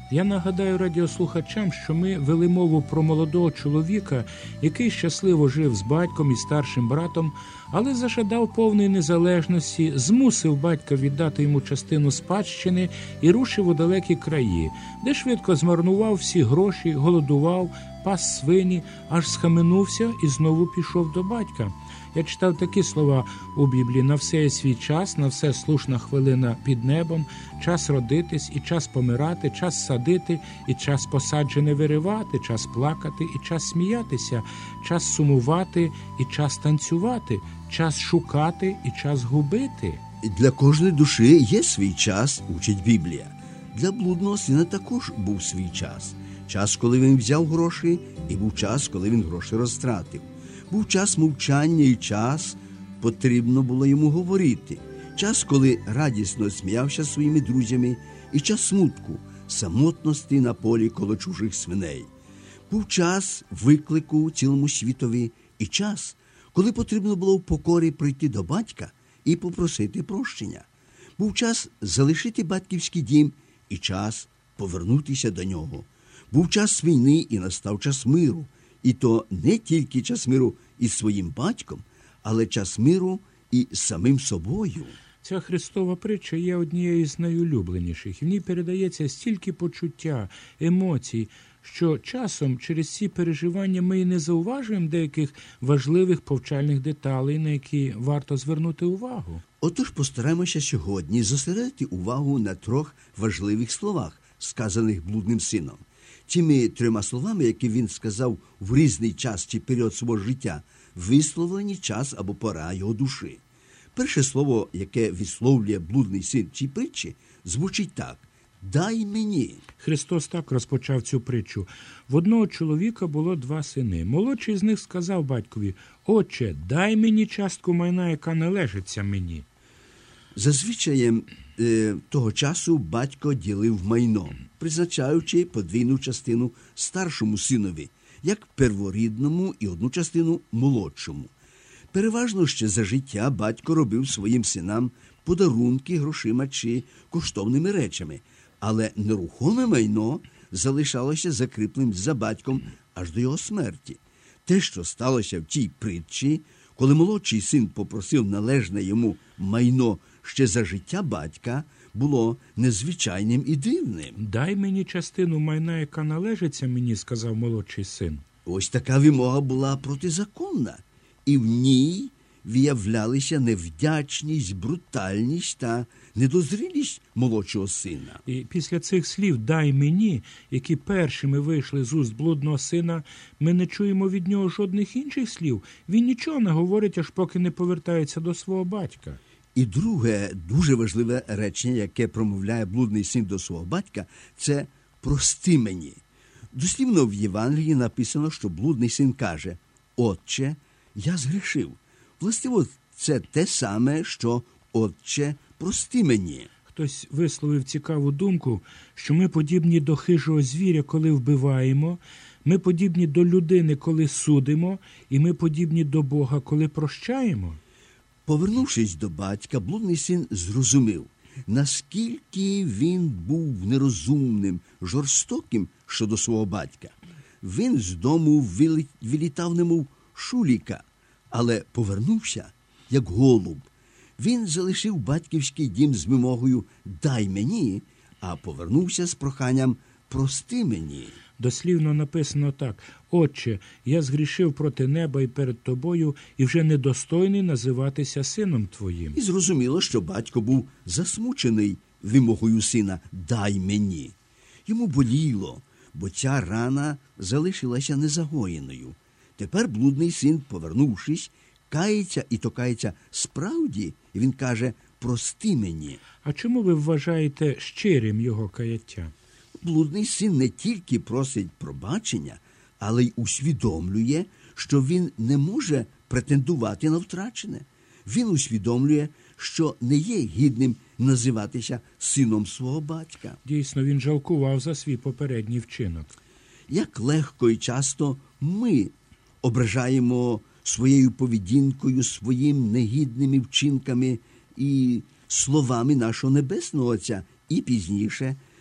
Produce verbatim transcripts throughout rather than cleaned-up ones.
Я нагадаю радіослухачам, що ми вели мову про молодого чоловіка, який щасливо жив з батьком і старшим братом, але зажадав повної незалежності, змусив батька віддати йому частину спадщини і рушив у далекі краї, де швидко змарнував всі гроші, голодував, пас свині, аж схаменувся і знову пішов до батька. Я читав такі слова у Біблії: «На все є свій час, на все слушна хвилина під небом, час родитись і час помирати, час садити і час посаджене виривати, час плакати і час сміятися, час сумувати і час танцювати, час шукати і час губити». Для кожної душі є свій час, учить Біблія. Для блудного сина також був свій час. Час, коли він взяв гроші, і був час, коли він гроші розтратив. Був час мовчання і час, потрібно було йому говорити. Час, коли радісно сміявся зі своїми друзями, і час смутку, самотності на полі коло чужих свиней. Був час виклику цілому світові і час, коли потрібно було в покорі прийти до батька і попросити прощення. Був час залишити батьківський дім і час повернутися до нього. Був час війни і настав час миру. І то не тільки час миру із своїм батьком, але час миру і з самим собою. Ця Христова притча є однією з найулюбленіших. В ній передається стільки почуття, емоцій, що часом через ці переживання ми і не зауважуємо деяких важливих повчальних деталей, на які варто звернути увагу. Отож постараємося сьогодні зосередити увагу на трьох важливих словах, сказаних блудним сином. Тими трьома словами, які він сказав в різний час чи період свого життя, висловлені час або пора його душі. Перше слово, яке висловлює блудний син в цій притчі, звучить так: «Дай мені». Христос так розпочав цю притчу. В одного чоловіка було два сини. Молодший з них сказав батькові: «Отче, дай мені частку майна, яка належиться мені». За звичаєм е, того часу батько ділив майно, призначаючи подвійну частину старшому синові, як перворідному, і одну частину молодшому. Переважно ще за життя батько робив своїм синам подарунки грошима чи коштовними речами, але нерухоме майно залишалося закріпленим за батьком аж до його смерті. Те, що сталося в тій притчі, коли молодший син попросив належне йому майно ще за життя батька, було незвичайним і дивним. «Дай мені частину майна, яка належиться мені», – сказав молодший син. Ось така вимога була протизаконна, і в ній виявлялися невдячність, брутальність та недозрілість молодшого сина. І після цих слів «дай мені», які першими вийшли з уст блудного сина, ми не чуємо від нього жодних інших слів. Він нічого не говорить, аж поки не повертається до свого батька. І друге, дуже важливе речення, яке промовляє блудний син до свого батька, це «прости мені». Дослівно в Євангелії написано, що блудний син каже: «Отче, я згрішив». Властиво, це те саме, що «Отче, прости мені». Хтось висловив цікаву думку, що ми подібні до хижого звіря, коли вбиваємо, ми подібні до людини, коли судимо, і ми подібні до Бога, коли прощаємо. Повернувшись до батька, блудний син зрозумів, наскільки він був нерозумним, жорстоким щодо свого батька. Він з дому вилітав немов шуліка, але повернувся, як голуб. Він залишив батьківський дім з вимогою «дай мені», а повернувся з проханням «прости мені». Дослівно написано так: «Отче, я згрішив проти неба і перед тобою, і вже недостойний називатися сином твоїм». І зрозуміло, що батько був засмучений вимогою сина «дай мені». Йому боліло, бо ця рана залишилася незагоєною. Тепер блудний син, повернувшись, кається і то кається справді, і він каже «прости мені». А чому ви вважаєте щирим його каяття? Блудний син не тільки просить пробачення, але й усвідомлює, що він не може претендувати на втрачене. Він усвідомлює, що не є гідним називатися сином свого батька. Дійсно, він жалкував за свій попередній вчинок. Як легко і часто ми ображаємо своєю поведінкою, своїм негідними вчинками і словами нашого Небесного Отця, і пізніше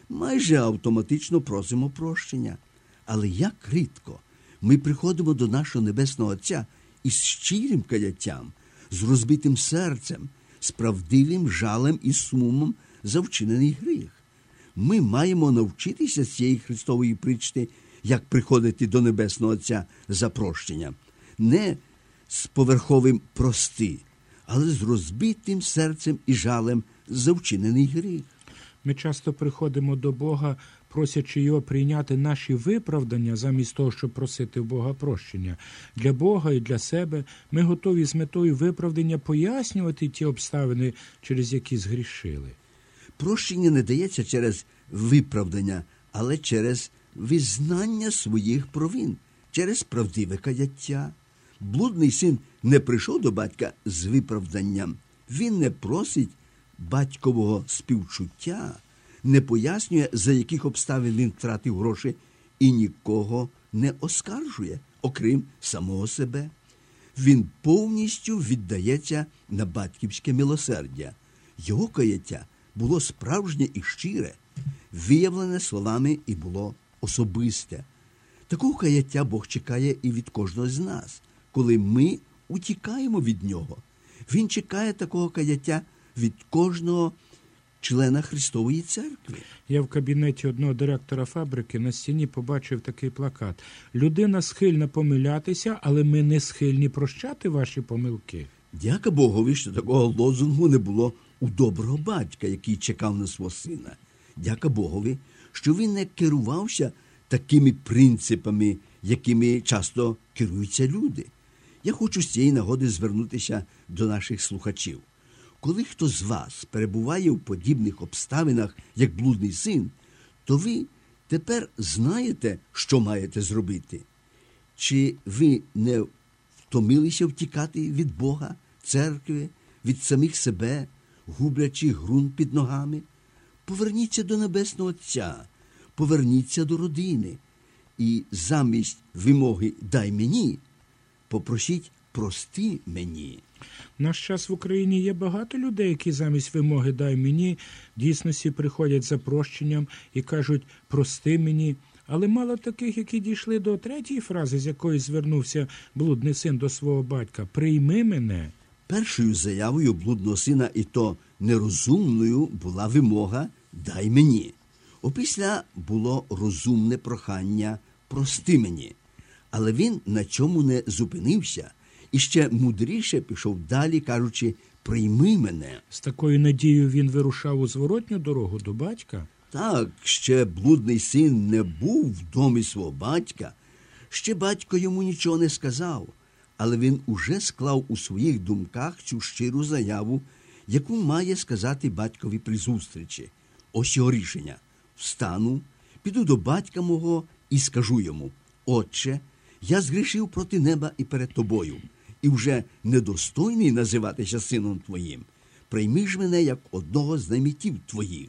майже автоматично просимо прощення. Але як рідко ми приходимо до нашого Небесного Отця із щирим каяттям, з розбитим серцем, з правдивим жалем і сумом за вчинений гріх. Ми маємо навчитися з цієї Христової притчі, як приходити до Небесного Отця за прощенням. Не з поверховим «прости», але з розбитим серцем і жалем за вчинений гріх. Ми часто приходимо до Бога, просячи Його прийняти наші виправдання, замість того, щоб просити в Бога прощення. Для Бога і для себе ми готові з метою виправдання пояснювати ті обставини, через які згрішили. Прощення не дається через виправдання, але через визнання своїх провин, через правдиве каяття. Блудний син не прийшов до батька з виправданням. Він не просить батькового співчуття, не пояснює, за яких обставин він втратив гроші, і нікого не оскаржує, окрім самого себе. Він повністю віддається на батьківське милосердя. Його каяття було справжнє і щире, виявлене словами і було особисте. Такого каяття Бог чекає і від кожного з нас, коли ми утікаємо від Нього. Він чекає такого каяття від кожного члена Христової церкви. Я в кабінеті одного директора фабрики на стіні побачив такий плакат. Людина схильна помилятися, але ми не схильні прощати ваші помилки. Дяка Богові, що такого лозунгу не було у доброго батька, який чекав на свого сина. Дяка Богові, що він не керувався такими принципами, якими часто керуються люди. Я хочу з цієї нагоди звернутися до наших слухачів. Коли хто з вас перебуває в подібних обставинах, як блудний син, то ви тепер знаєте, що маєте зробити. Чи ви не втомилися втікати від Бога, церкви, від самих себе, гублячи ґрунт під ногами? Поверніться до Небесного Отця, поверніться до родини і замість вимоги «дай мені» попросіть «прости мені». В наш час в Україні є багато людей, які замість вимоги «дай мені» в дійсності приходять за прощенням і кажуть «прости мені». Але мало таких, які дійшли до третьої фрази, з якої звернувся блудний син до свого батька «прийми мене». Першою заявою блудного сина, і то нерозумною, була вимога «дай мені». Опісля було розумне прохання «прости мені». Але він на чому не зупинився і ще мудріше пішов далі, кажучи «прийми мене». З такою надією він вирушав у зворотню дорогу до батька. Так, ще блудний син не був в домі свого батька, ще батько йому нічого не сказав, але він уже склав у своїх думках цю щиру заяву, яку має сказати батькові при зустрічі. Ось його рішення. Встану, піду до батька мого і скажу йому: «Отче, я згрішив проти неба і перед тобою, і вже недостойний називатися сином твоїм. Прийми ж мене, як одного з наймитів твоїх».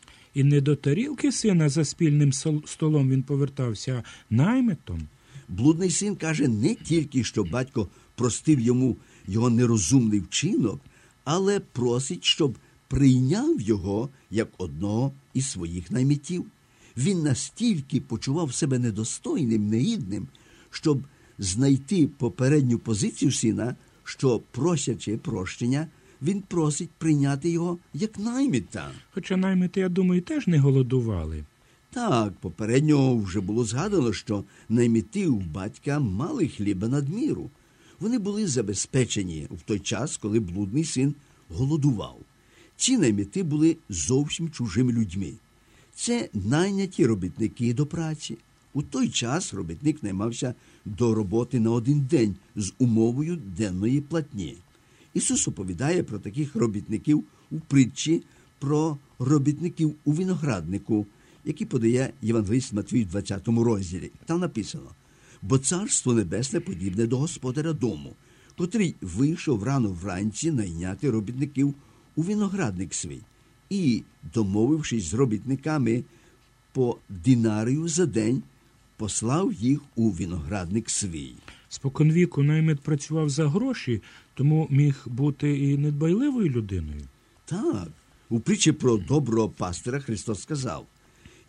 І не до тарілки сина за спільним столом він повертався, а наймитом. Блудний син каже не тільки, що батько простив йому його нерозумний вчинок, але просить, щоб прийняв його як одного із своїх наймитів. Він настільки почував себе недостойним, негідним, щоб знайти попередню позицію сина, що, просячи прощення, він просить прийняти його як наймита. Хоча наймити, я думаю, теж не голодували. Так, попередньо вже було згадано, що наймити у батька мали хліба надміру. Вони були забезпечені в той час, коли блудний син голодував. Ці наймити були зовсім чужими людьми. Це найняті робітники до праці. У той час робітник наймався до роботи на один день з умовою денної платні. Ісус оповідає про таких робітників у притчі про робітників у винограднику, які подає євангелист Матвій в двадцятому розділі. Там написано: «Бо царство небесне подібне до господаря дому, котрий вийшов рано вранці найняти робітників у виноградник свій, і, домовившись з робітниками по динарію за день, послав їх у виноградник свій». Споконвіку наймит працював за гроші, тому міг бути і недбайливою людиною. Так, у притчі про доброго пастиря Христос сказав: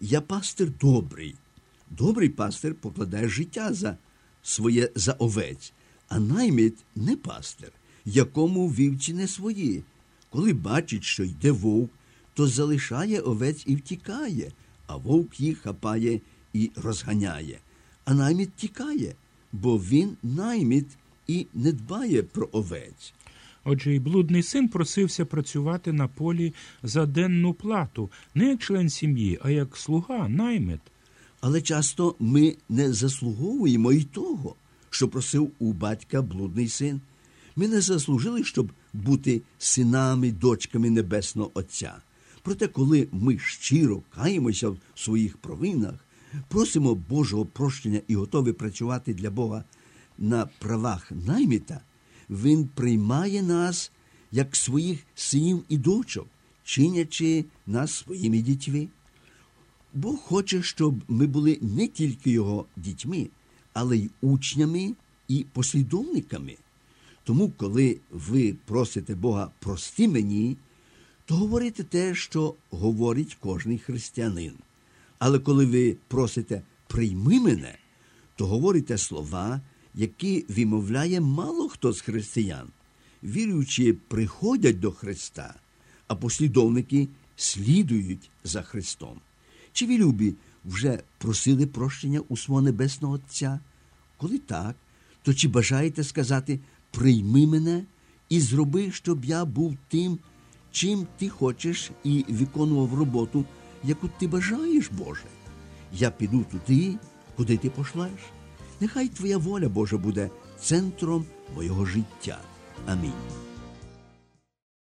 Я пастир добрий. Добрий пастир покладає життя за своє за овець, а наймит не пастир, якому вівці не свої. Коли бачить, що йде вовк, то залишає овець і втікає, а вовк їх хапає і розганяє. А наймит тікає, бо він наймит і не дбає про овець. Отже, і блудний син просився працювати на полі за денну плату, не як член сім'ї, а як слуга, наймит. Але часто ми не заслуговуємо й того, що просив у батька блудний син. Ми не заслужили, щоб бути синами, дочками Небесного Отця. Проте, коли ми щиро каємося в своїх провинах, просимо Божого прощення і готові працювати для Бога на правах наймита, Він приймає нас як своїх синів і дочок, чинячи нас своїми дітьми. Бог хоче, щоб ми були не тільки Його дітьми, але й учнями і послідовниками. Тому, коли ви просите Бога «прости мені», то говорите те, що говорить кожний християнин. Але коли ви просите «прийми мене», то говорите слова, які вимовляє мало хто з християн. Віруючі приходять до Христа, а послідовники слідують за Христом. Чи ви, любі, вже просили прощення у свого Небесного Отця? Коли так, то чи бажаєте сказати «прийми мене і зроби, щоб я був тим, чим ти хочеш і виконував роботу, яку ти бажаєш, Боже? Я піду туди, куди ти пошлеш. Нехай твоя воля, Божа, буде центром моєго життя. Амінь.